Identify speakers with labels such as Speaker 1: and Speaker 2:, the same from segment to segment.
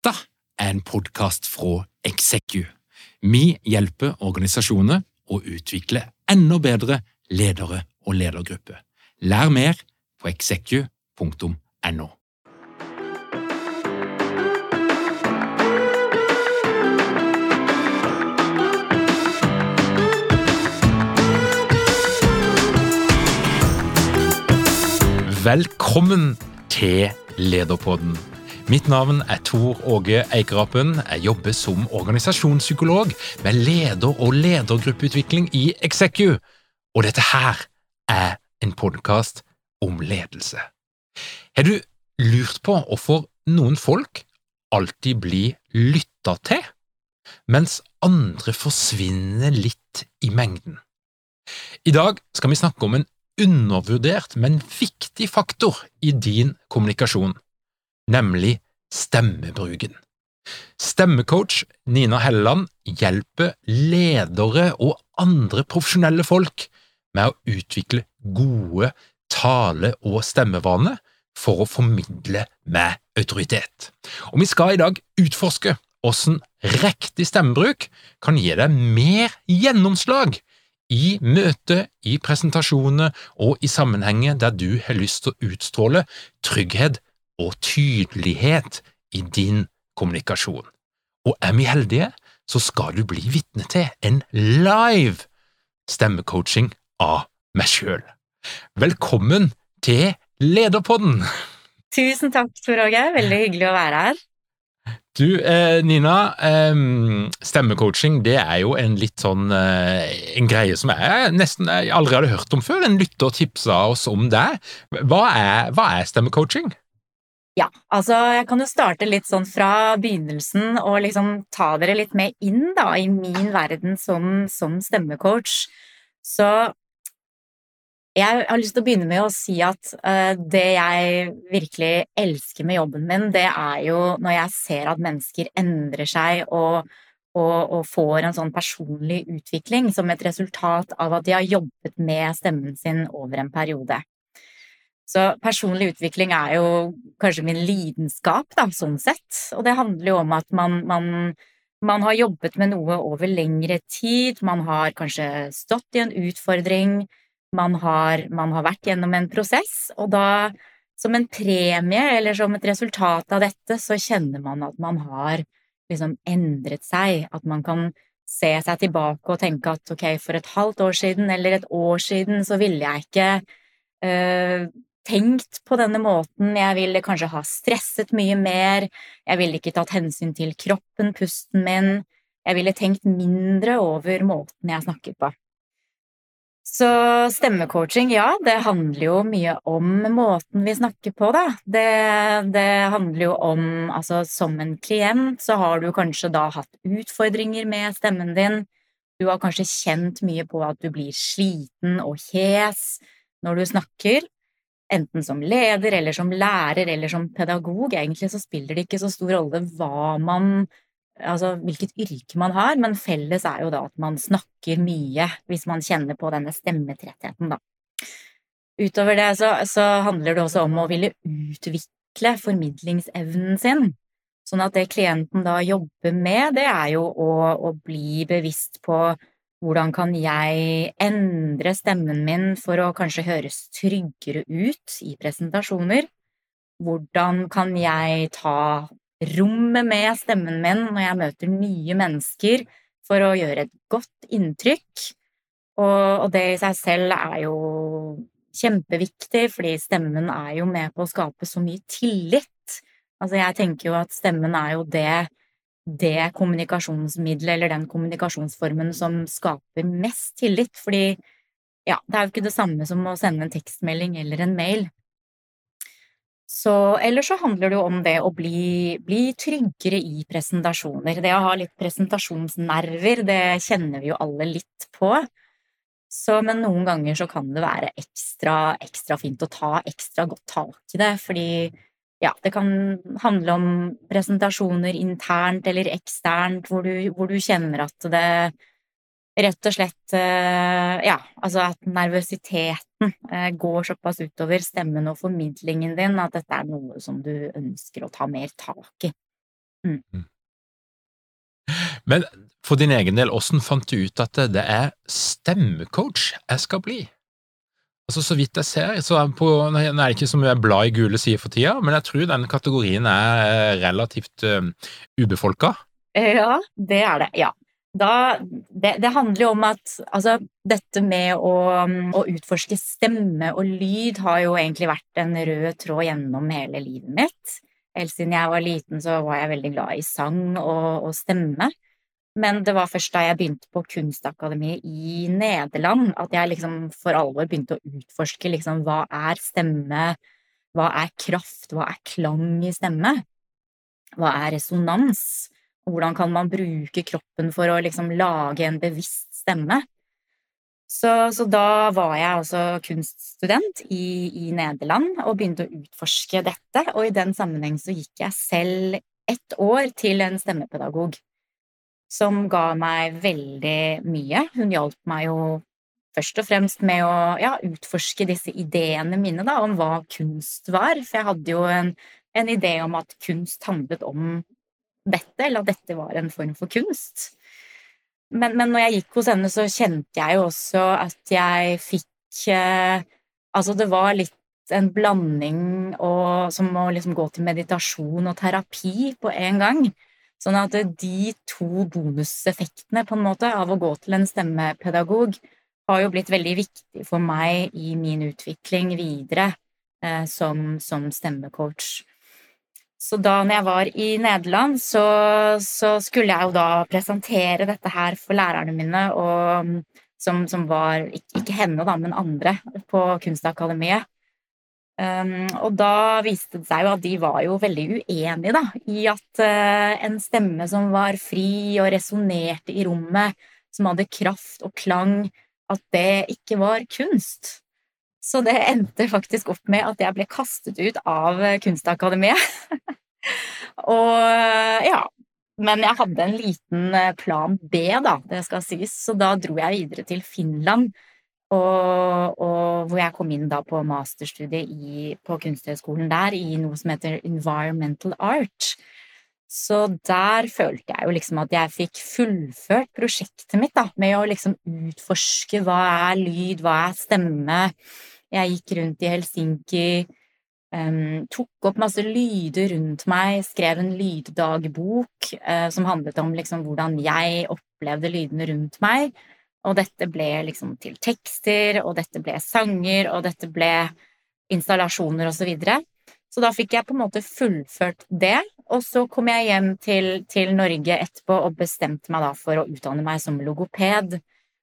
Speaker 1: Dette en podcast fra Execu. Vi hjelper organisasjoner å utvikle enda bedre ledere og ledergrupper. Lær mer på execu.no. Velkommen til Lederpodden. Mitt navn Tor Åge Eikerapen. Jeg jobber som organisasjonspsykolog med leder- og ledergruppeutvikling i Execu. Og dette her en podcast om ledelse. Har du lurt på hvorfor noen folk alltid blir lyttet til, mens andre forsvinner litt i mengden? I dag skal vi snakke om en undervurdert, men viktig faktor i din kommunikasjon, nemlig stemmebruken. Stemmecoach Nina Helleland hjelper ledere og andre profesjonelle folk med å utvikle gode tale- og stemmevaner for å formidle med autoritet. Og vi skal i dag utforske hvordan riktig stemmebruk kan gi deg mer gjennomslag i møte, i presentasjoner og i sammenhenger der du har lyst til å utstråle trygghet og tydelighet i din kommunikasjon. Og vi heldige, så skal du bli vitne til en live stemmecoaching av meg selv. Velkommen til Lederpodden!
Speaker 2: Tusen takk, Tor Åge. Veldig hyggelig å være her.
Speaker 1: Du, Nina, stemmecoaching, det jo en litt sånn, en greie som jeg nesten aldri hadde hørt om før. En lytter tipsa oss om det. Hva stemmecoaching?
Speaker 2: Ja, altså jeg kan jo starte litt sånn fra begynnelsen og liksom ta dere litt med inn da, i min verden som stemmecoach. Så jeg har lyst til å begynne med å si at det jeg virkelig elsker med jobben min, det jo når jeg ser at mennesker endrer seg og får en sånn personlig utvikling som et resultat av at de har jobbet med stemmen sin over en periode. Så personlig utvikling jo kanskje min lidenskap, da, sånn sett. Og det handler jo om at man har jobbet med noe over lengre tid, man har kanskje stått i en utfordring, man har vært gjennom en prosess, og da som en premie eller som et resultat av dette, så kjenner man at man har liksom endret seg, at man kan se seg tilbake og tenke at ok, for et halvt år siden eller et år siden så ville jeg ikke tenkt på denne måten, jeg ville kanskje ha stresset mye mer, jeg ville ikke tatt hensyn til kroppen, pusten min, jeg ville tenkt mindre over måten jeg snakker på. Så stemmecoaching, ja, det handler jo mye om måten vi snakker på da. Det handler jo om, altså som en klient så har du kanskje da hatt utfordringer med stemmen din, du har kanskje kjent mye på at du blir sliten og hes når du snakker, enten som leder eller som lærer eller som pedagog. Egentlig så spiller det ikke så stor rolle hvilket yrke man har, men felles jo da at man snakker mye hvis man kjenner på denne stemmetrettheten da. Utover det så handler det også om å ville utvikle formidlingsevnen sin, sånn at det klienten da jobber med, det jo å bli bevisst på hvordan kan jeg endre stemmen min for å kanskje høres tryggere ut i presentasjoner? Hvordan kan jeg ta rommet med stemmen min når jeg møter nye mennesker for å gjøre et godt inntrykk? Og det i seg selv jo kjempeviktig, fordi stemmen jo med på å skape så mye tillit. Altså jeg tenker jo at stemmen jo det kommunikasjonsmiddelet eller den kommunikasjonsformen som skaper mest tillit, fordi ja, det jo ikke det samme som å sende en tekstmelding eller en mail. Så ellers så handler det jo om det å bli tryggere i presentasjoner. Det å ha litt presentasjonsnerver, det kjenner vi jo alle litt på. Så, men noen ganger så kan det være ekstra fint å ta ekstra godt tak i det, fordi ja, det kan handle om presentasjoner internt eller eksternt, hvor du kjenner at det rett og slett, ja, altså at nervøsiteten går såpass utover stemmen og formidlingen din, at dette noe som du ønsker å ta mer tak i. Mm.
Speaker 1: Men for din egen del, hvordan fant du ut at det stemmecoach jeg skal bli? Altså, så vidt jeg ser, så nå er det ikke så mye blad i gule sider for tida, men jeg tror den kategorien relativt ubefolka.
Speaker 2: Ja, det det, ja. Det handler jo om at altså, dette med å utforske stemme og lyd har jo egentlig vært en rød tråd gjennom hele livet mitt. Helt siden jeg var liten så var jeg veldig glad i sang og stemme. Men det var først da jeg begynte på Kunstakademiet i Nederland at jeg liksom for alvor begynte å utforske liksom hva stemme, hva kraft, hva klang i stemme, hva resonans, og hvordan kan man bruke kroppen for å liksom lage en bevisst stemme. Så da var jeg altså kunststudent i Nederland og begynte å utforske dette, og i den sammenheng så gikk jeg selv 1 år til en stemmepedagog som ga meg veldig mye. Hun hjalp meg jo først og fremst med å utforske disse ideene mine da, om hva kunst var, for jeg hadde jo en idé om at kunst handlet om dette, eller at dette var en form for kunst. Men når jeg gikk hos henne, så kjente jeg jo også at jeg fikk altså det var litt en blanding som å liksom gå til meditasjon og terapi på en gang. Sånn at de 2 bonuseffektene på en måte av å gå til en stemmepedagog har jo blitt veldig viktig for meg i min utvikling videre som stemmecoach. Så da når jeg var i Nederland, så skulle jeg jo da presentere dette her for lærerne mine, og som var, ikke henne da, men andre på Kunstakademiet. Og da viste det seg jo at de var jo veldig uenige da, i at en stemme som var fri og resonerte i rommet, som hadde kraft og klang, at det ikke var kunst. Så det endte faktisk opp med at jeg ble kastet ut av Kunstakademiet. Og ja, men jeg hadde en liten plan B da, det skal sies, så da dro jeg videre til Finland, og hvor jeg kom inn da på masterstudiet på Kunsthøgskolen der, i noe som heter Environmental Art. Så der følte jeg jo liksom at jeg fikk fullført prosjektet mitt da, med å liksom utforske hva lyd, hva stemme. Jeg gikk rundt i Helsinki, tok opp masse lyder rundt meg, skrev en lyddagbok som handlet om liksom hvordan jeg opplevde lydene rundt meg, og dette ble liksom til tekster, og dette ble sanger, og dette ble installasjoner og så videre. Så da fikk jeg på en måte fullført det, og så kom jeg hjem til Norge etterpå og bestemte meg da for å utdanne meg som logoped,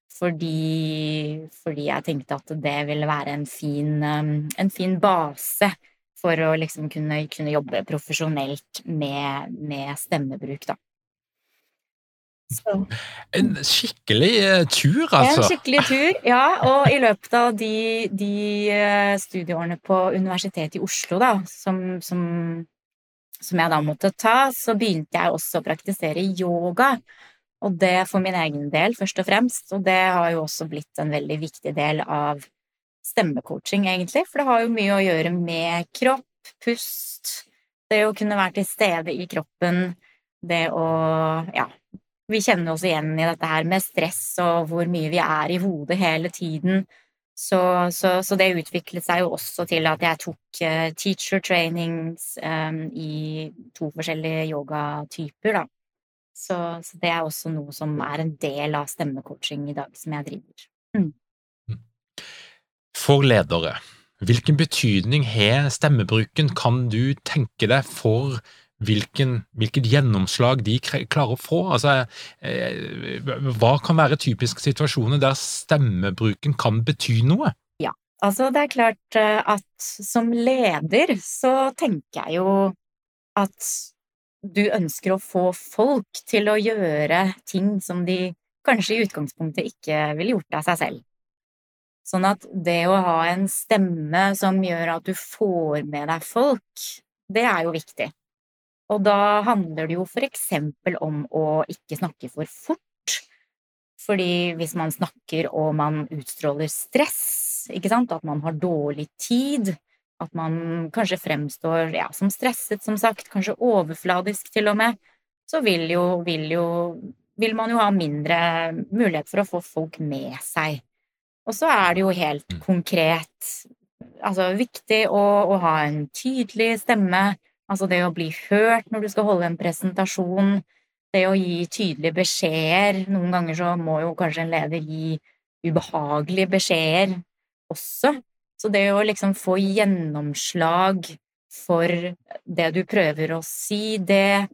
Speaker 2: fordi jeg tenkte at det ville være en fin base for å liksom kunne jobbe profesjonelt med stemmebruk da. Så.
Speaker 1: En skikkelig tur, altså.
Speaker 2: En skikkelig tur, ja, og i løpet av de studieårene på Universitetet i Oslo da, som jeg da måtte ta, så begynte jeg også å praktisere yoga, og det for min egen del først og fremst, og det har jo også blitt en veldig viktig del av stemmecoaching egentlig, for det har jo mye å gjøre med kropp, pust, det å kunne være til stede i kroppen, det å, ja, vi kjenner oss igjen i dette her med stress og hvor mye vi i hodet hele tiden, så det utviklet seg jo også til at jeg tok teacher trainings i 2 forskjellige yogatyper da. Så det også noe som en del av stemmecoaching i dag som jeg driver.
Speaker 1: For ledere, hvilken betydning har stemmebruken? Kan du tenke deg for hvilket gjennomslag de klarer å få? Altså, hva kan være typiske situasjoner der stemmebruken kan bety noe?
Speaker 2: Ja, altså det klart at som leder så tenker jeg jo at du ønsker å få folk til å gjøre ting som de kanskje i utgangspunktet ikke ville gjort av seg selv. Sånn at det å ha en stemme som gjør at du får med deg folk, det jo viktig. Og da handler det jo for eksempel om å ikke snakke for fort, fordi hvis man snakker og man utstråler stress, ikke sant, at man har dårlig tid, at man kanskje fremstår ja, som stresset, som sagt, kanskje overfladisk til og med, så vil man jo ha mindre mulighet for å få folk med seg. Og så det jo helt konkret, altså viktig å ha en tydelig stemme, altså det å bli hørt når du skal holde en presentasjon, det å gi tydelige beskjeder. Noen ganger så må jo kanskje en leder gi ubehagelige beskjeder også. Så det å liksom få gjennomslag for det du prøver å si, det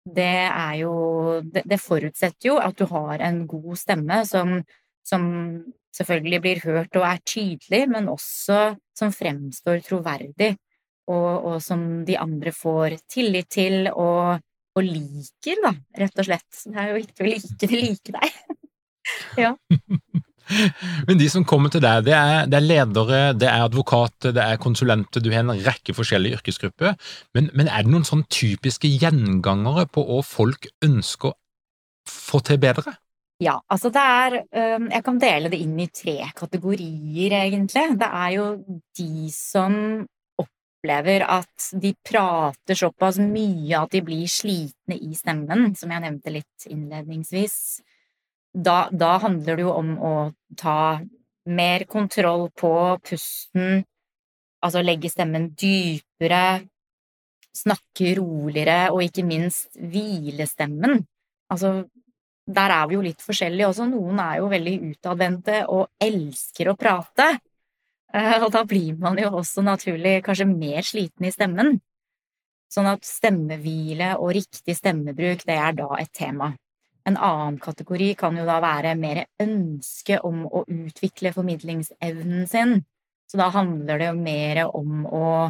Speaker 2: forutsetter jo at du har en god stemme som selvfølgelig blir hørt og tydelig, men også som fremstår troverdig, og som de andre får tillit til og liker, da, rett og slett. Det jo viktig å like deg. Ja.
Speaker 1: Men de som kommer til deg, det ledere, det advokater, det konsulenter, du har en rekke forskjellige yrkesgrupper, men det noen sånn typiske gjengangere på hva folk ønsker å få til bedre?
Speaker 2: Ja, altså jeg kan dele det inn i 3 kategorier egentlig. Det jo de som opplever at de prater såpass mye at de blir slitne i stemmen, som jeg nevnte litt innledningsvis. Da handler det jo om å ta mer kontroll på pusten, altså legge stemmen dypere, snakke roligere og ikke minst hvile stemmen. Altså, der vi jo litt forskjellige også. Noen jo veldig utadvendte og elsker å prate, og da blir man jo også naturlig kanskje mer sliten i stemmen. Sånn at stemmehvile og riktig stemmebruk, det da et tema. En annen kategori kan jo da være mer ønske om å utvikle formidlingsevnen sin. Så da handler det jo mer om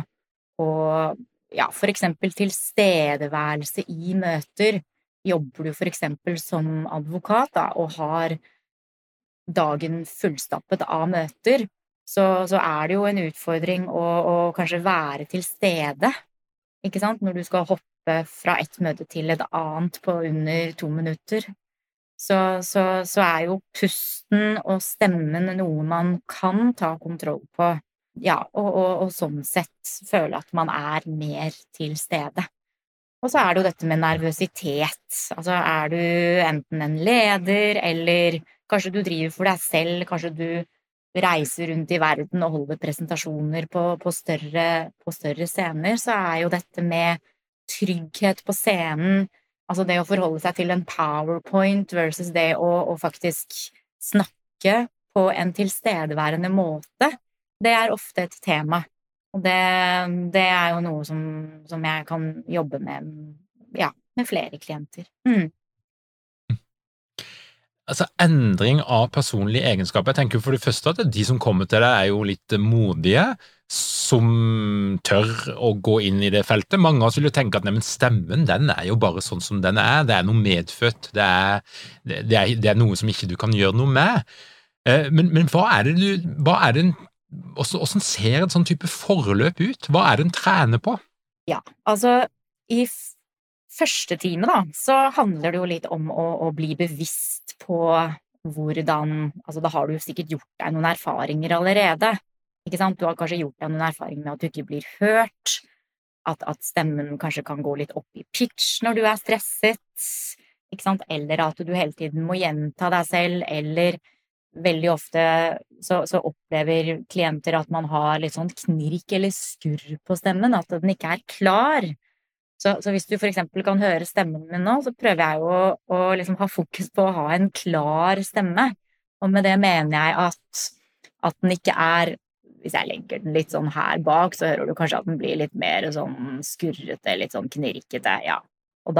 Speaker 2: ja, for eksempel tilstedeværelse i møter. Jobber du for eksempel som advokat da, og har dagen fullstappet av møter, så det jo en utfordring å kanskje være til stede, ikke sant? Når du skal hoppe fra et møte til et annet på under 2 minutter, så jo pusten og stemmen noe man kan ta kontroll på, ja, og sånn sett føle at man mer til stede. Og så det jo dette med nervøsitet, altså du enten en leder, eller kanskje du driver for deg selv, kanskje du reiser rundt i verden og holder presentasjoner på større scener, så jo dette med trygghet på scenen, altså det å forholde seg til en PowerPoint versus det å faktisk snakke på en tilstedeværende måte, det ofte et tema. Og det jo noe som jeg kan jobbe med, ja, med flere klienter.
Speaker 1: Altså, endring av personlige egenskaper. Jeg tenker for det første at de som kommer til deg jo litt modige, som tør å gå inn i det feltet. Mange av oss vil jo tenke at stemmen, den jo bare sånn som den det noe medfødt, det noe som ikke du kan gjøre noe med. Men hva det hvordan ser et sånn type forløp ut? Hva det en trener på?
Speaker 2: Ja, altså i første time da, så handler det jo litt om å bli bevisst på hvordan, altså da har du sikkert gjort deg noen erfaringer allerede, ikke sant? Du har kanskje gjort deg noen erfaringer med at du ikke blir hørt, at stemmen kanskje kan gå litt opp i pitch når du stresset, ikke sant? Eller at du hele tiden må gjenta deg selv, eller veldig ofte så opplever klienter at man har litt sånn knirk eller skurr på stemmen, at den ikke klar. Så hvis du for eksempel kan høre stemmen min nå, så prøver jeg jo å liksom ha fokus på å ha en klar stemme. Og med det mener jeg at den ikke hvis jeg legger den litt sånn her bak, så hører du kanskje at den blir litt mer sånn skurrete, litt sånn knirkete, ja. Og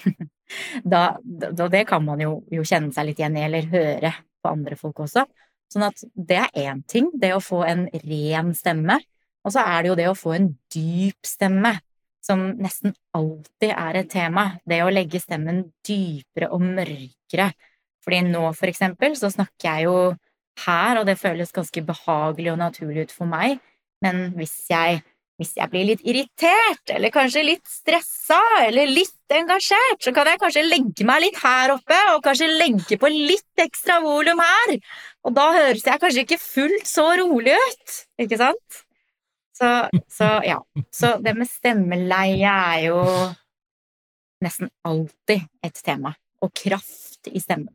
Speaker 2: det kan man jo kjenne seg litt igjen i, eller høre på andre folk også. Sånn at det en ting, det å få en ren stemme, og så det jo det å få en dyp stemme, som nesten alltid et tema, det å legge stemmen dypere og mørkere. Fordi nå for eksempel så snakker jeg jo her, og det føles ganske behagelig og naturlig ut for meg, men hvis jeg blir litt irritert, eller kanskje litt stresset, eller litt engasjert, så kan jeg kanskje legge meg litt her oppe, og kanskje legge på litt ekstra volum her, og da høres jeg kanskje ikke fullt så rolig ut, ikke sant? Så så det med stemmeleie jo nesten alltid et tema, og kraft i stemmen.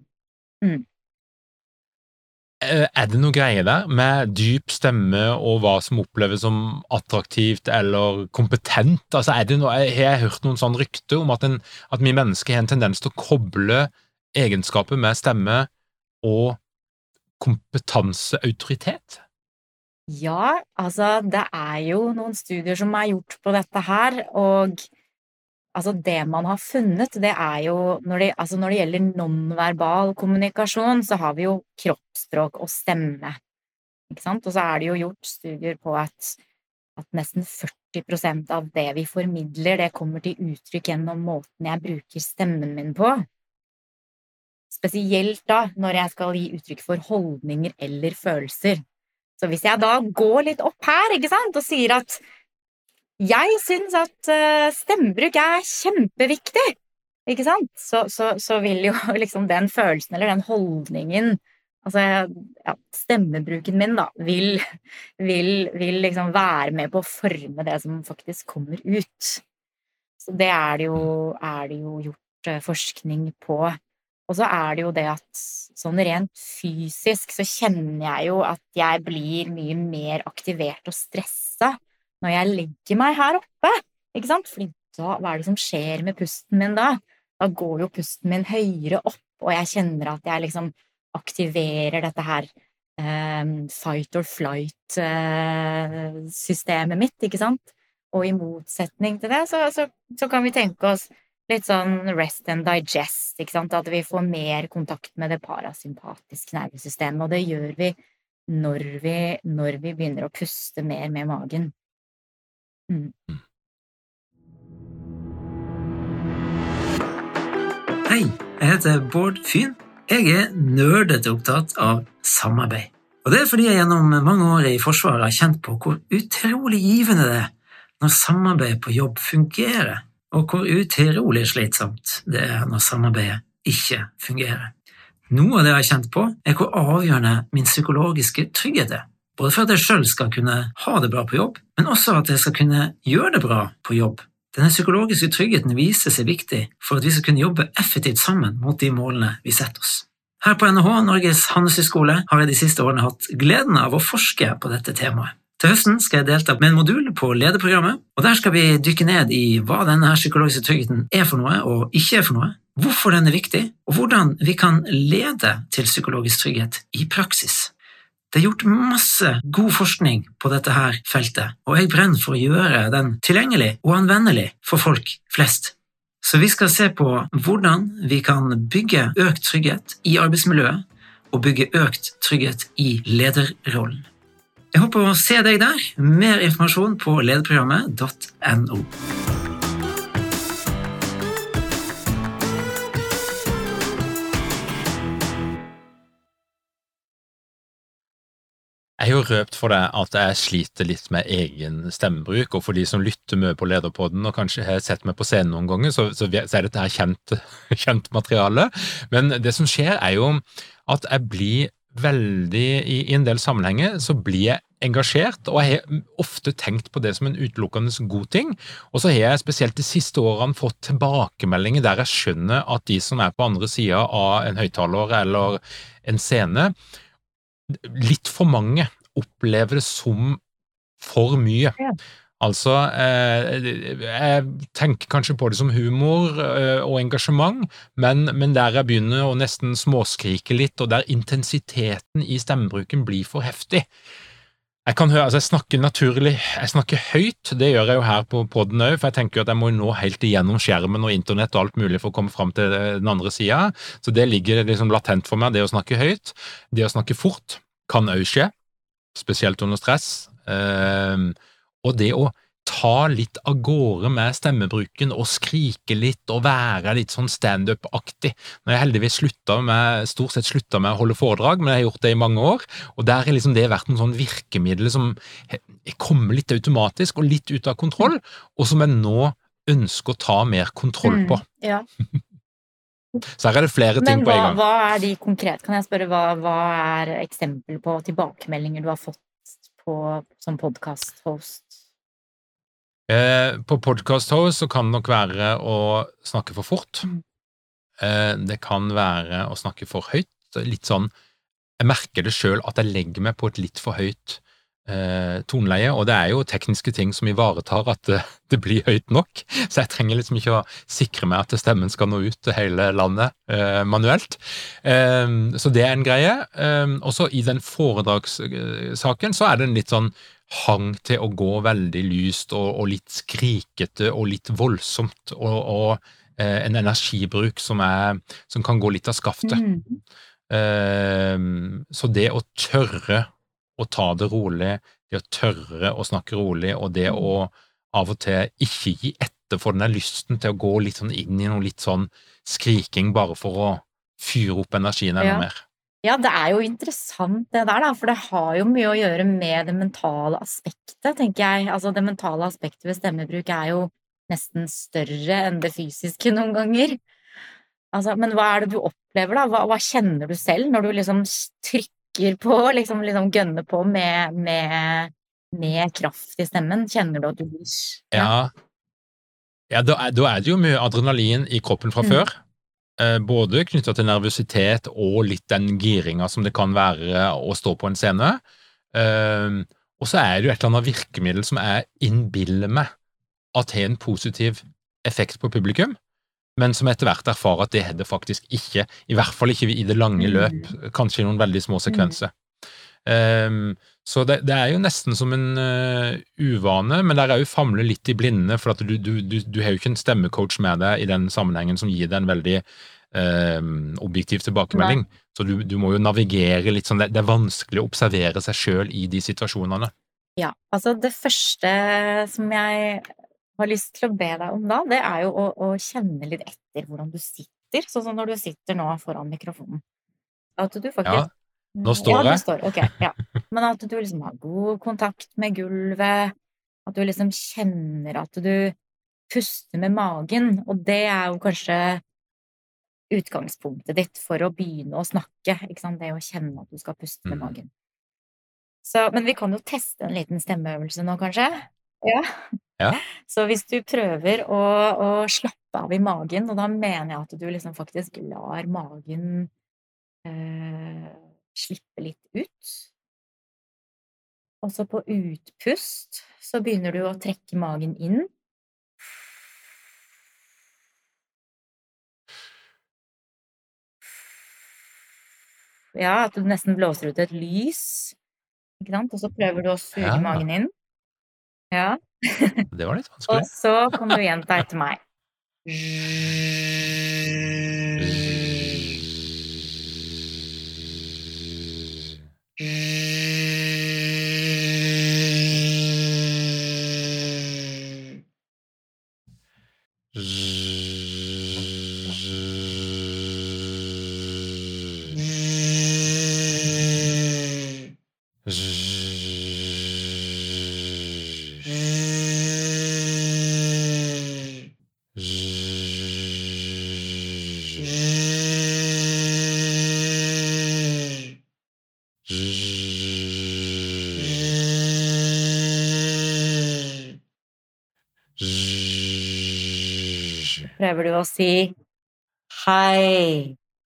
Speaker 1: Det noe greie der med dyp stemme og hva som oppleves som attraktivt eller kompetent? Altså det noe, har jeg hørt noen sånn rykte om at vi mennesker har en tendens til å koble egenskaper med stemme og kompetanse, autoritet?
Speaker 2: Ja, altså det jo noen studier som gjort på dette her, og altså det man har funnet, det jo når det gjelder nonverbal kommunikasjon, så har vi jo kroppsspråk og stemme, ikke sant? Og så det jo gjort studier på at nesten 40% av det vi formidler, det kommer til uttrykk gjennom måten jeg bruker stemmen min på. Spesielt da, når jeg skal gi uttrykk for holdninger eller følelser. Så hvis jeg da går litt opp her, ikke sant, og sier at jeg synes at stemmebruk kjempeviktig, ikke sant? Så vil jo liksom den følelsen eller den holdningen, altså stemmebruken min da, vil liksom være med på å forme det som faktisk kommer ut. Så det det jo gjort forskning på. Og så det jo det at sånn rent fysisk så kjenner jeg jo at jeg blir mye mer aktivert og stresset når jeg legger meg her oppe, ikke sant? Fordi da, hva det som skjer med pusten min da? Da går jo pusten min høyere opp, og jeg kjenner at jeg liksom aktiverer dette her fight or flight systemet mitt, ikke sant? Og i motsetning til det, så kan vi tenke oss litt sånn rest and digest, ikke sant? At vi får mer kontakt med det parasympatiske nervesystemet, og det gjør vi når vi begynner å puste mer med magen.
Speaker 3: Hei, jeg heter Bård Fyn. Jeg nerdete opptatt av samarbeid. Og det fordi jeg gjennom mange år i Forsvaret har kjent på hvor utrolig givende det når samarbeid på jobb fungerer, og hvor utrolig slitsomt det når samarbeidet ikke fungerer. Noe av det jeg har kjent på hvor avgjørende min psykologiske trygghet både for at jeg selv skal kunne ha det bra på jobb, men også at jeg skal kunne gjøre det bra på jobb. Denne psykologiske tryggheten viser seg viktig for at vi skal kunne jobbe effektivt sammen mot de målene vi setter oss. Her på NHH, Norges Handelshøyskole, har jeg de siste årene hatt gleden av å forske på dette temaet. Til høsten skal jeg delta med en modul på lederprogrammet, og der skal vi dykke ned i hva denne psykologiske tryggheten for noe og ikke for noe, hvorfor den viktig, og hvordan vi kan lede til psykologisk trygghet i praksis. Det gjort masse god forskning på dette her feltet, og jeg brenner for å gjøre den tilgjengelig og anvendelig for folk flest. Så vi skal se på hvordan vi kan bygge økt trygghet i arbeidsmiljøet og bygge økt trygghet i lederrollen. Jeg håper å se deg der. Mer informasjon på lederprogrammet.no.
Speaker 1: Jeg har jo røpt for deg at jeg sliter litt med egen stemmebruk, og for de som lytter mye på Lederpodden og kanskje har sett meg på scenen noen ganger, så dette her kjent materiale. Men det som skjer jo at jeg blir veldig, i en del sammenhenger, så blir jeg engasjert, og jeg har ofte tenkt på det som en utelukkende god ting, og så har jeg spesielt de siste årene fått tilbakemeldinger der jeg skjønner at de som på andre siden av en høyttaler eller en scene, litt for mange opplever det som for mye. Altså, jeg tenker kanskje på det som humor og engasjement, men der jeg begynner å nesten småskrike litt, og der intensiteten i stemmebruken blir for heftig. Jeg kan høre, altså jeg snakker naturlig, jeg snakker høyt, det gjør jeg jo her på podden også, for jeg tenker at jeg må nå helt igjennom skjermen og internett og alt mulig for å komme frem til den andre siden, så det ligger liksom latent for meg, det å snakke høyt. Det å snakke fort kan også skje, spesielt under stress, og det å ta litt av gårde med stemmebruken og skrike litt og være litt sånn stand-up-aktig. Nå har jeg heldigvis stort sett sluttet med å holde foredrag, men jeg har gjort det i mange år, og der har liksom det vært en sånn virkemiddel som kommer litt automatisk og litt ut av kontroll, og som jeg nå ønsker å ta mer kontroll på.
Speaker 2: Ja.
Speaker 1: Så her det flere ting på en gang.
Speaker 2: Men hva de konkret? Kan jeg spørre, hva eksempel på tilbakemeldinger du har fått som podcast-host?
Speaker 1: På podcast host så kan det nok være å snakke for fort. Det kan være å snakke for høyt. Litt sånn, jeg merker det selv at jeg legger meg på et litt for høyt toneleie, og det jo tekniske ting som ivaretar at det blir høyt nok, så jeg trenger liksom ikke å sikre meg at stemmen skal nå ut til hele landet manuelt. Så det en greie. Også i den foredragssaken så det en litt sånn hang til å gå veldig lyst og litt skrikete og litt voldsomt og en energibruk som kan gå litt av skaftet. Så det å tørre å ta det rolig, det å tørre å snakke rolig, og det å av og til ikke gi etter for den lysten til å gå litt sånn inn i noe litt sånn skriking bare for å fyre opp energien enda mer.
Speaker 2: Ja, det jo interessant det der da, for det har jo mye å gjøre med det mentale aspektet, tenker jeg. Altså det mentale aspektet ved stemmebruk jo nesten større enn det fysiske noen ganger. Altså, men hva det du opplever da? Hva kjenner du selv når du liksom trykker på, liksom gønner på med kraft i stemmen? Kjenner du at du blir...
Speaker 1: Ja, da det jo mye adrenalin i kroppen fra før, både knyttet til nervøsitet og litt den giringen som det kan være å stå på en scene. Og så det jo et eller annet virkemiddel som innbiller meg at har en positiv effekt på publikum, men som etter hvert erfarer at det faktisk ikke, i hvert fall ikke i det lange løp, kanskje i noen veldig små sekvenser. Så det jo nesten som en uvane, men det jo famle litt i blinde, for at du har jo ikke en stemmecoach med deg i den sammenhengen som gir deg en veldig objektiv tilbakemelding. Så du må jo navigere litt sånn, det vanskelig å observere seg selv i de situasjonene.
Speaker 2: Ja, altså det første som jeg har lyst til å be deg om da, det jo å kjenne litt etter hvordan du sitter, sånn som når du sitter nå foran mikrofonen. At du faktisk...
Speaker 1: Ja, nå står jeg.
Speaker 2: Ja, du står, ok, ja. Men at du liksom har god kontakt med gulvet, at du liksom kjenner at du puster med magen, og det jo kanskje utgangspunktet ditt for å begynne å snakke, ikke sant? Det å kjenne at du skal puste med magen. Så, men vi kan jo teste en liten stemmeøvelse nå, kanskje? Ja. Så hvis du prøver å slappe av i magen, og da mener jeg at du liksom faktisk lar magen slippe litt ut. Og så på utpust så begynner du å trekke magen inn. Ja, at du nesten blåser ut et lys, ikke sant? Og så prøver du å suge magen inn. Ja.
Speaker 1: Det var litt vanskelig.
Speaker 2: Og så kan du gjenta etter meg. Prøver du å si hei?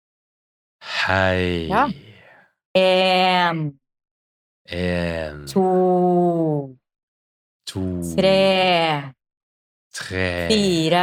Speaker 1: Hei.
Speaker 2: Ja. 1, 2, 3, 4.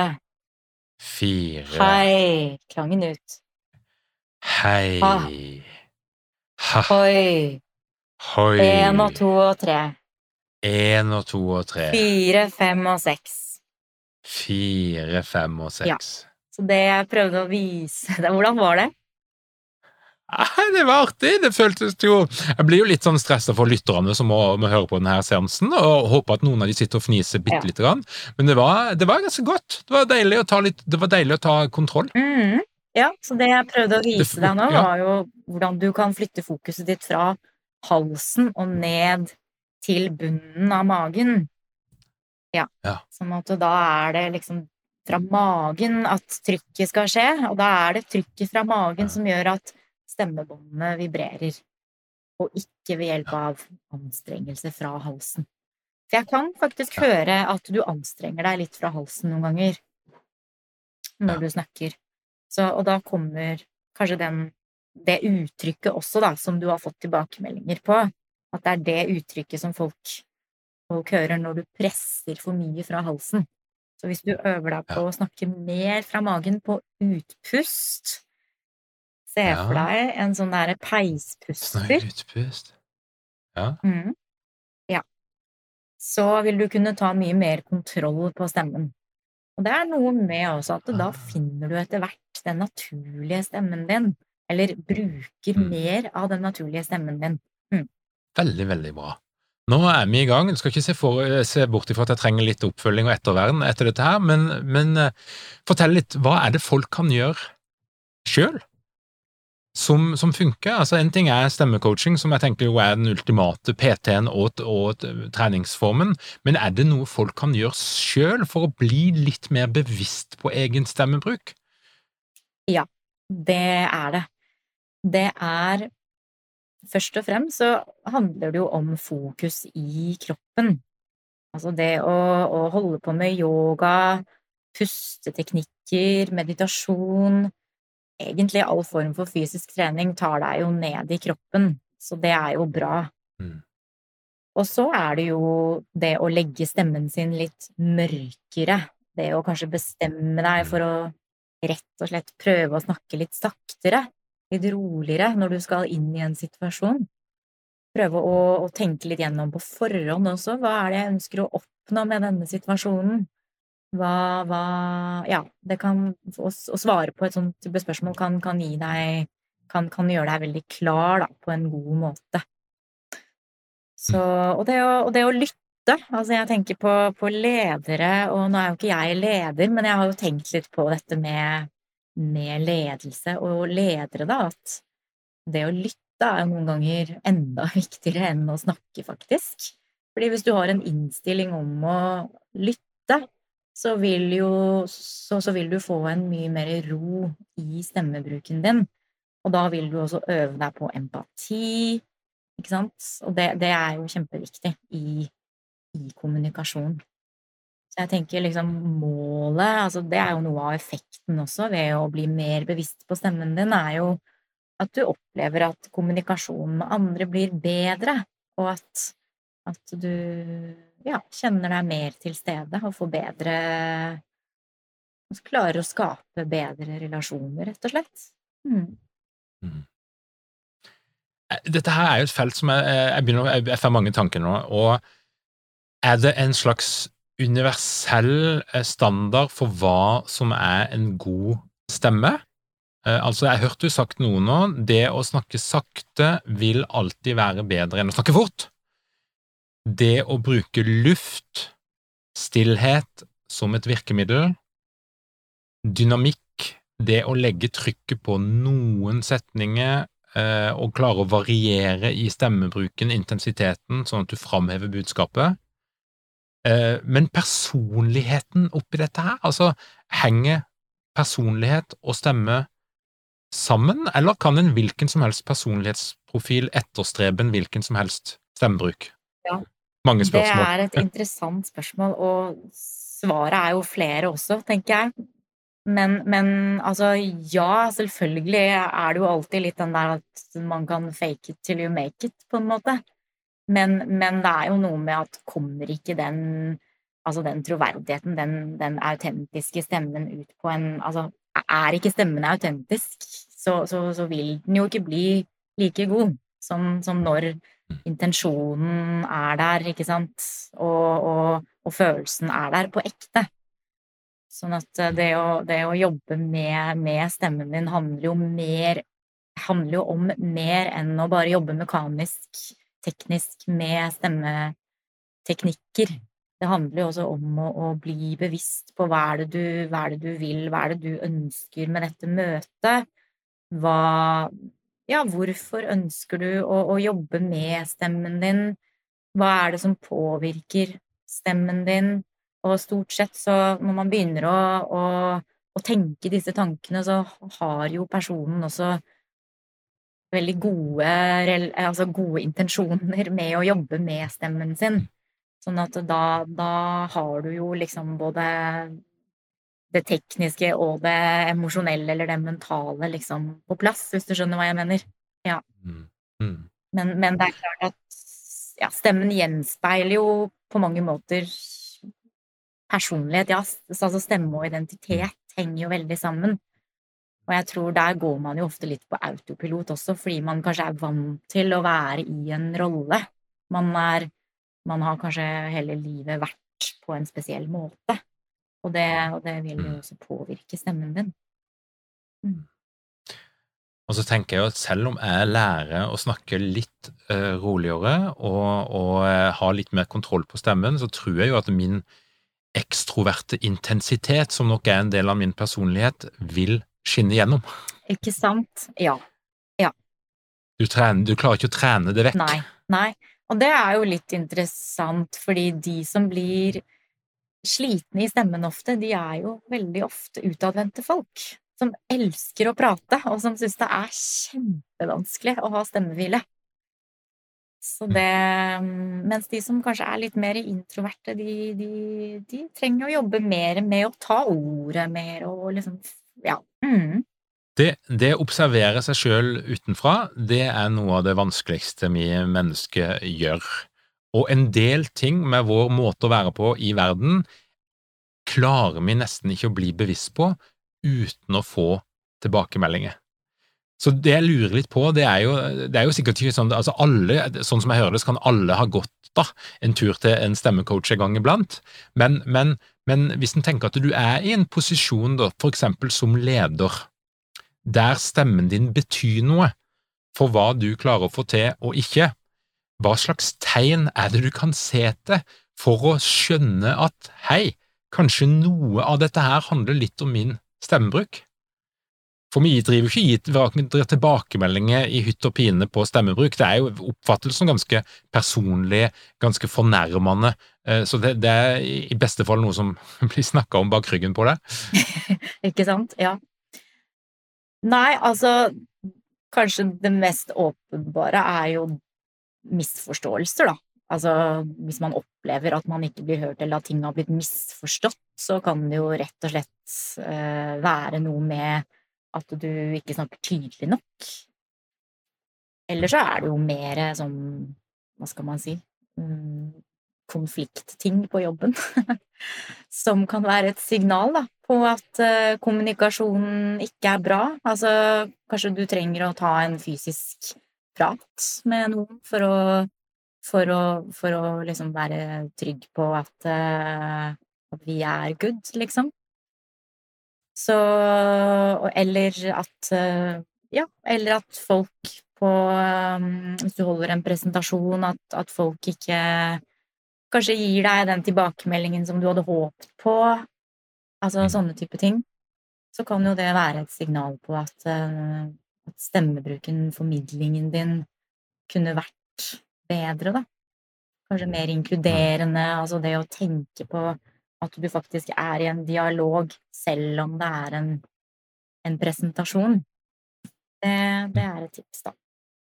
Speaker 2: Hei. Klangen ut.
Speaker 1: Hei.
Speaker 2: Ha. Hoi.
Speaker 1: Hoi.
Speaker 2: 1 og 2 og 3.
Speaker 1: 1 og 2 og 3.
Speaker 2: 4, 5 og 6.
Speaker 1: 4, 5 og 6.
Speaker 2: Ja. Så det jeg prøvde å vise deg, hvordan var det?
Speaker 1: Det var artig, det føltes jo... Jeg blir jo litt sånn stresset for lytterne som må høre på denne seansen, og håper at noen av de sitter og fniser bitte litt grann. Men det var ganske godt. Det var deilig å ta kontroll.
Speaker 2: Ja, så det jeg prøvde å vise deg nå var jo hvordan du kan flytte fokuset ditt fra halsen og ned til bunnen av magen. Ja. Sånn at da det liksom fra magen at trykket skal skje, og da det trykket fra magen som gjør at stemmebåndene vibrerer, og ikke ved hjelp av anstrengelse fra halsen. For jeg kan faktisk høre at du anstrenger deg litt fra halsen noen ganger når du snakker. Og da kommer kanskje det uttrykket også da, som du har fått tilbakemeldinger på, at det det uttrykket som folk hører når du presser for mye fra halsen. Så hvis du øver deg på å snakke mer fra magen på utpust, se for deg en sånn der peispuster.
Speaker 1: Utpust.
Speaker 2: Ja. Så vil du kunne ta mye mer kontroll på stemmen. Og det noe med også at da finner du etter hvert den naturlige stemmen din, eller bruker mer av den naturlige stemmen din.
Speaker 1: Veldig, veldig bra. Nå vi i gang. Du skal ikke se bort ifra at jeg trenger litt oppfølging og ettervern etter dette her, men fortell litt, hva det folk kan gjøre selv som funker? Altså, en ting stemmecoaching, som jeg tenker jo den ultimate PT-en og treningsformen, men det noe folk kan gjøre selv for å bli litt mer bevisst på egen stemmebruk?
Speaker 2: Ja, det det. Det først og fremst så handler det jo om fokus i kroppen. Altså det å holde på med yoga, pusteteknikker, meditasjon, egentlig all form for fysisk trening tar deg jo ned i kroppen, så det jo bra. Og så det jo det å legge stemmen sin litt mørkere, det å kanskje bestemme deg for å rett og slett prøve å snakke litt saktere, litt roligere når du skal inn i en situasjon. Prøve å tenke litt gjennom på forhånd også, hva det jeg ønsker å oppnå med denne situasjonen? Det kan, å svare på et sånt type spørsmål kan gi deg, kan gjøre deg veldig klar da, på en god måte. Så, og det å lytte, altså jeg tenker på ledere, og nå jo ikke jeg leder, men jeg har jo tenkt litt på dette med ledelse og ledere da, at det å lytte noen ganger enda viktigere enn å snakke faktisk. Fordi hvis du har en innstilling om å lytte, så vil du få en mye mer ro i stemmebruken din, og da vil du også øve deg på empati, ikke sant? Og det jo kjempeviktig i kommunikasjon. Så jeg tenker liksom målet, altså det jo noe av effekten også ved å bli mer bevisst på stemmen din, jo at du opplever at kommunikasjonen med andre blir bedre, og at du kjenner deg mer til stede og får bedre, klarer å skape bedre relasjoner, rett og slett.
Speaker 1: Dette her jo et felt som jeg får mange tanker nå, og det en slags universell standard for hva som en god stemme? Altså, jeg hørte du sagt noe nå, det å snakke sakte vil alltid være bedre enn å snakke fort. Det å bruke luft, stillhet som et virkemiddel, dynamikk, det å legge trykket på noen setninger og klare å variere i stemmebruken, intensiteten, sånn at du framhever budskapet. Men personligheten oppi dette her, altså henger personlighet og stemme sammen, eller kan en hvilken som helst personlighetsprofil etterstrebe en hvilken som helst stemmebruk?
Speaker 2: Ja,
Speaker 1: mange spørsmål.
Speaker 2: Det et interessant spørsmål, og svaret jo flere også, tenker jeg. Men altså, ja, selvfølgelig det jo alltid litt den der at man kan fake it till you make it, på en måte. Men det jo noe med at kommer ikke den troverdigheten, den autentiske stemmen ut på altså, ikke stemmen autentisk, så vil den jo ikke bli like god som når intensjonen der, ikke sant, og følelsen der på ekte. Sånn at det å jobbe med stemmen din handler jo om mer enn å bare jobbe mekanisk, teknisk med stemmeteknikker. Det handler jo også om å bli bevisst på hva det du vil, hva det du ønsker med dette møtet, hvorfor ønsker du å jobbe med stemmen din, hva det som påvirker stemmen din, og stort sett så når man begynner å tenke disse tankene, så har jo personen også veldig gode intensjoner med å jobbe med stemmen sin. Sånn at da har du jo liksom både det tekniske og det emosjonelle eller det mentale liksom på plass, hvis du skjønner hva jeg mener. Ja.
Speaker 1: Mm. Mm.
Speaker 2: Men det er klart at ja, stemmen gjenspeiler jo på mange måter personlighet, ja. Altså stemme og identitet henger jo veldig sammen. Og jeg tror der går man jo ofte litt på autopilot også, fordi man kanskje er vant til å være i en rolle. Man har kanskje hele livet vært på en spesiell måte, og det vil jo også påvirke stemmen din.
Speaker 1: Og så tenker jeg jo at selv om jeg lærer å snakke litt roligere og har litt mer kontroll på stemmen, så tror jeg jo at min ekstroverte intensitet, som nok er en del av min personlighet, vil skinne gjennom.
Speaker 2: Ikke sant? Ja.
Speaker 1: Du klarer ikke å trene det vekk.
Speaker 2: Nei. Og det er jo litt interessant, fordi de som blir slitne i stemmen ofte, de er jo veldig ofte utadvendte folk, som elsker å prate, og som synes det er kjempevanskelig å ha stemmehvile. Så mens de som kanskje er litt mer introverte, de trenger å jobbe mer med å ta ordet mer, og liksom, ja.
Speaker 1: Det å observere seg selv utenfra, det er noe av det vanskeligste vi mennesker gjør. Og en del ting med vår måte å være på i verden klarer vi nesten ikke å bli bevisst på uten å få tilbakemeldinger. Så det jeg lurer litt på, det er jo sikkert ikke sånn, altså alle, sånn som jeg hører det, så kan alle ha gått da en tur til en stemmecoach en gang iblant, men hvis en tenker at du er i en posisjon da, for eksempel som leder, der stemmen din betyr noe for hva du klarer å få til og ikke, hva slags tegn er det du kan se til for å skjønne at, hei, kanskje noe av dette her handler litt om min stemmebruk? For vi driver ikke gitt tilbakemeldinger i hytt og pine på stemmebruk, det er jo oppfattelsen ganske personlig, ganske fornærmende, så det er i beste fall noe som blir snakket om bak ryggen på det.
Speaker 2: Ikke sant? Ja. Nei, altså, kanskje det mest åpenbare er jo misforståelser, da. Altså, hvis man opplever at man ikke blir hørt, eller at ting har blitt misforstått, så kan det jo rett og slett være noe med at du ikke snakker tydelig nok. Eller så er det jo mer sånn, hva skal man si, konfliktting på jobben, som kan være et signal da, på at kommunikasjonen ikke er bra. Altså, kanskje du trenger å ta en fysisk prat med noen for å liksom være trygg på at vi er good, liksom. Så, eller at folk hvis du holder en presentasjon, at folk ikke kanskje gir deg den tilbakemeldingen som du hadde håpet på, altså sånne type ting, så kan jo det være et signal på at stemmebruken, formidlingen din kunne vært bedre, da. Kanskje mer inkluderende, altså det å tenke på at du faktisk er i en dialog, selv om det er en presentasjon. Det er et tips, da.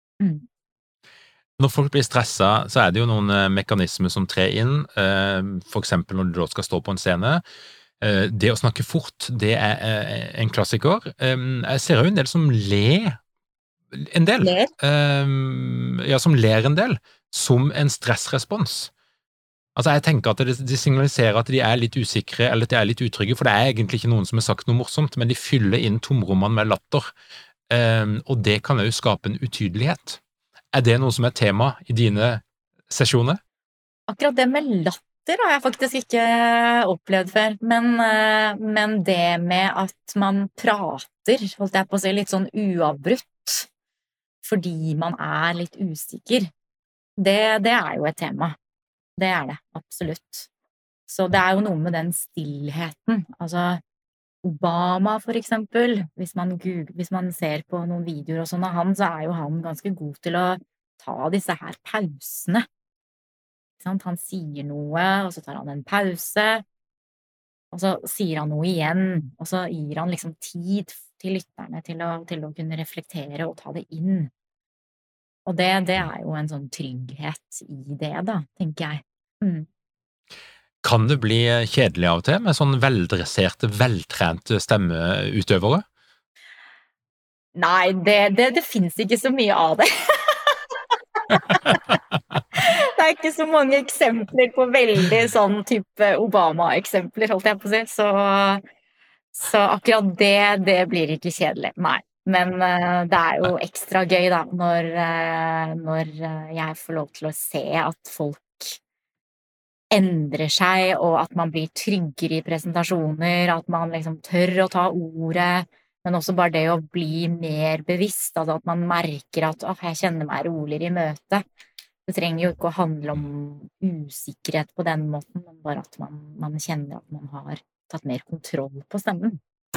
Speaker 1: Når folk blir stresset, så er det jo noen mekanismer som trer inn, for eksempel når du da skal stå på en scene. Det å snakke fort, det er en klassiker. Jeg ser jo en del som ler en del. Som ler en del, som en stressrespons. Altså jeg tenker at de signaliserer at de er litt usikre, eller at de er litt utrygge, for det er egentlig ikke noen som har sagt noe morsomt, men de fyller inn tomrommene med latter, og det kan jo skape en utydelighet. Er det noe som er tema i dine sesjoner?
Speaker 2: Akkurat det med latter har jeg faktisk ikke opplevd før, men det med at man prater, holdt jeg på å si, litt sånn uavbrutt, fordi man er litt usikker, det er jo et tema. Det er det, absolutt. Så det er jo noe med den stillheten, altså Obama for eksempel, hvis man ser på noen videoer og sånn av han, så er jo han ganske god til å ta disse her pausene. Han sier noe, og så tar han en pause, og så sier han noe igjen, og så gir han liksom tid til lytterne til å kunne reflektere og ta det inn. Og det er jo en sånn trygghet i det da, tenker jeg.
Speaker 1: Kan det bli kjedelig av og til med sånn veldresserte, veltrente stemmeutøvere?
Speaker 2: Nei, det finnes ikke så mye av det. Det er ikke så mange eksempler på veldig sånn type Obama-eksempler, holdt jeg på å si. Så akkurat det blir ikke kjedelig, nei. Men det er jo ekstra gøy da, når jeg får lov til å se at folk endrer seg, og at man blir tryggere i presentasjoner, at man liksom tør å ta ordet, men også bare det å bli mer bevisst, altså at man merker at jeg kjenner meg roligere i møte. Det trenger jo ikke å handle om usikkerhet på den måten, men bare at man kjenner at man har tatt mer kontroll på stemmen.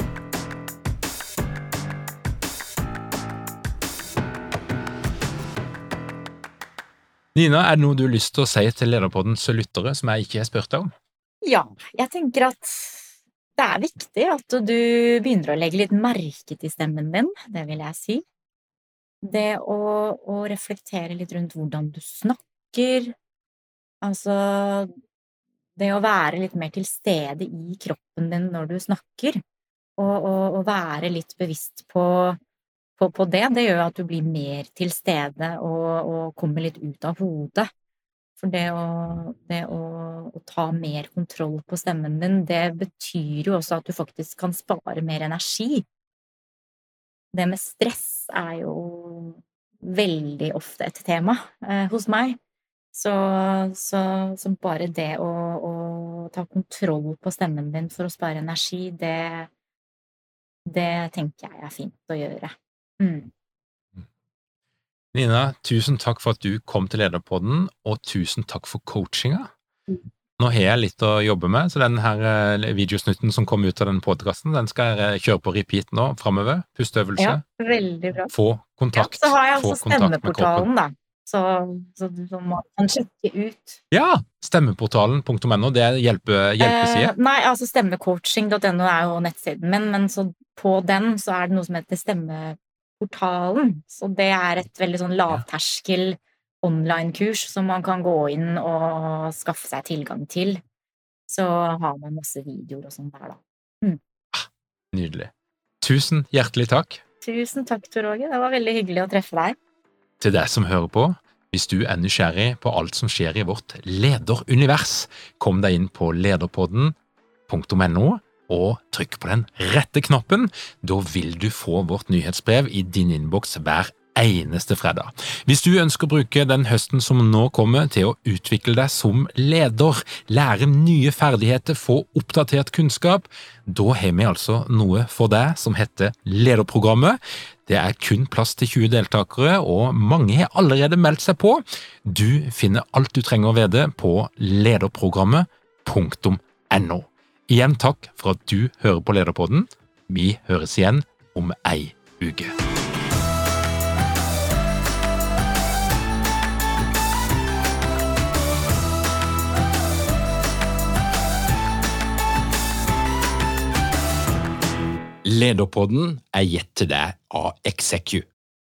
Speaker 1: Nina, er det noe du har lyst til å si til Lederpoddens lyttere som jeg ikke har spurt deg om?
Speaker 2: Ja, jeg tenker at det er viktig at du begynner å legge litt merke til stemmen din, det vil jeg si. Det å reflektere litt rundt hvordan du snakker, altså det å være litt mer til stede i kroppen din når du snakker, og være litt bevisst på det gjør at du blir mer til stede og kommer litt ut av hodet. For det å ta mer kontroll på stemmen din, det betyr jo også at du faktisk kan spare mer energi. Det med stress er jo veldig ofte et tema hos meg. Så bare det å ta kontroll på stemmen din for å spare energi, det tenker jeg er fint å gjøre.
Speaker 1: Nina, tusen takk for at du kom til Lederpodden, og tusen takk for coachinga. Nå har jeg litt å jobbe med, så den her videosnutten som kom ut av den podcasten, den skal jeg kjøre på repeat nå, fremover. Pusteøvelse.
Speaker 2: Ja, veldig bra.
Speaker 1: Få kontakt.
Speaker 2: Ja, så har jeg også
Speaker 1: få kontakt med kroppen.
Speaker 2: stemmeportalen da, så man kan sjekke ut.
Speaker 1: Ja, stemmeportalen.no, det er hjelpeside.
Speaker 2: Nei, altså stemmecoaching.no er jo nettsiden min, men så på den så er det noe som heter stemmeportalen, så det er et veldig sånn lavterskel online-kurs som man kan gå inn og skaffe seg tilgang til. Så har man masse videoer og sånn der da.
Speaker 1: Nydelig. Tusen hjertelig takk.
Speaker 2: Tusen takk, Tor Åge. Det var veldig hyggelig å treffe deg.
Speaker 1: Til deg som hører på, hvis du er nysgjerrig på alt som skjer i vårt lederunivers, kom deg inn på lederpodden.no og trykk på den rette knappen. Da vil du få vårt nyhetsbrev i din innboks hver eneste fredag. Hvis du ønsker å bruke den høsten som nå kommer til å utvikle deg som leder, lære nye ferdigheter, få oppdatert kunnskap, da har vi altså noe for deg som heter Lederprogrammet. Det er kun plass til 20 deltakere, og mange har allerede meldt seg på. Du finner alt du trenger å vite på lederprogrammet.no. Igjen takk for at du hører på Lederpodden. Vi høres igjen om ei uke. Lederpodden er gitt til deg av Execu.